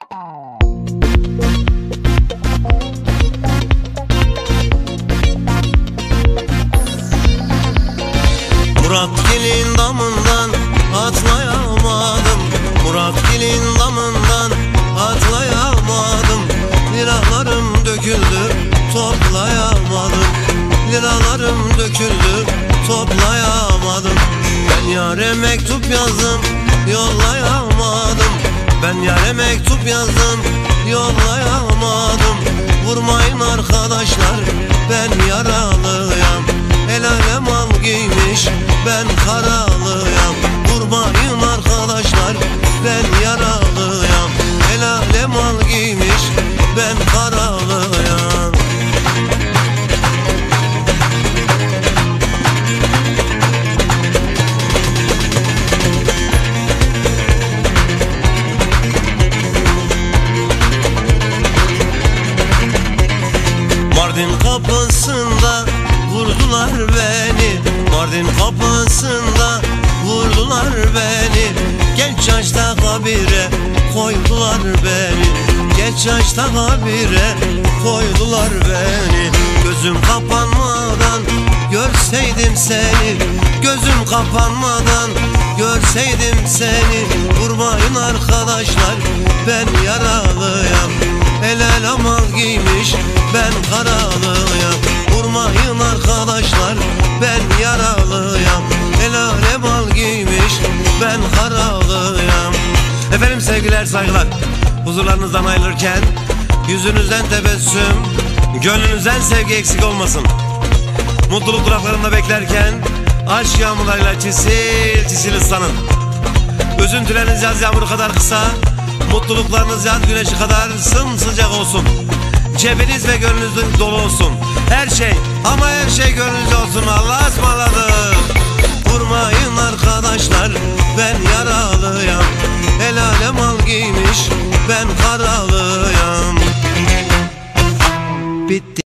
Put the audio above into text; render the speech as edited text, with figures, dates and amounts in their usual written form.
Muratgil'in damından atlayamadım, Muratgil'in damından atlayamadım. Liralarım döküldü, toplayamadım, liralarım döküldü, toplayamadım. Ben yâre mektup yazdım, yollayamadım, ben yâre mektup yazdım, yollayamadım. Vurmayın arkadaşlar, ben yaralıyam, el alem al giymiş, ben karalıyam. Vurmayın arkadaşlar, ben yaralıyam, el alem al giymiş, ben karalıyam. Mardin kapısında vurdular beni, Mardin kapısında vurdular beni. Genç yaşta kabire koydular beni, genç yaşta kabire koydular beni. Gözüm kapanmadan görseydim seni, gözüm kapanmadan görseydim seni. Vurmayın arkadaşlar, ben yaralıyam, el alem al giymiş, ben karalıyam. Vurmayın arkadaşlar, ben yaralıyam, el alem al giymiş, ben karalıyam. Efendim sevgiler, saygılar. Huzurlarınızdan ayrılırken yüzünüzden tebessüm, gönlünüzden sevgi eksik olmasın. Mutluluk duraklarında beklerken aşk yağmurlarıyla çisil çisil ıslanın. Üzüntüleriniz yaz yağmuru kadar kısa, mutluluklarınız yaz güneşi kadar sımsıcak olsun. Cebiniz ve gönlünüz dolu olsun. Her şey ama her şey gönlünüzde olsun. Allah'a ısmarladık. Vurmayın arkadaşlar, ben yaralıyam, el alem al giymiş, ben karalıyam. Bitti.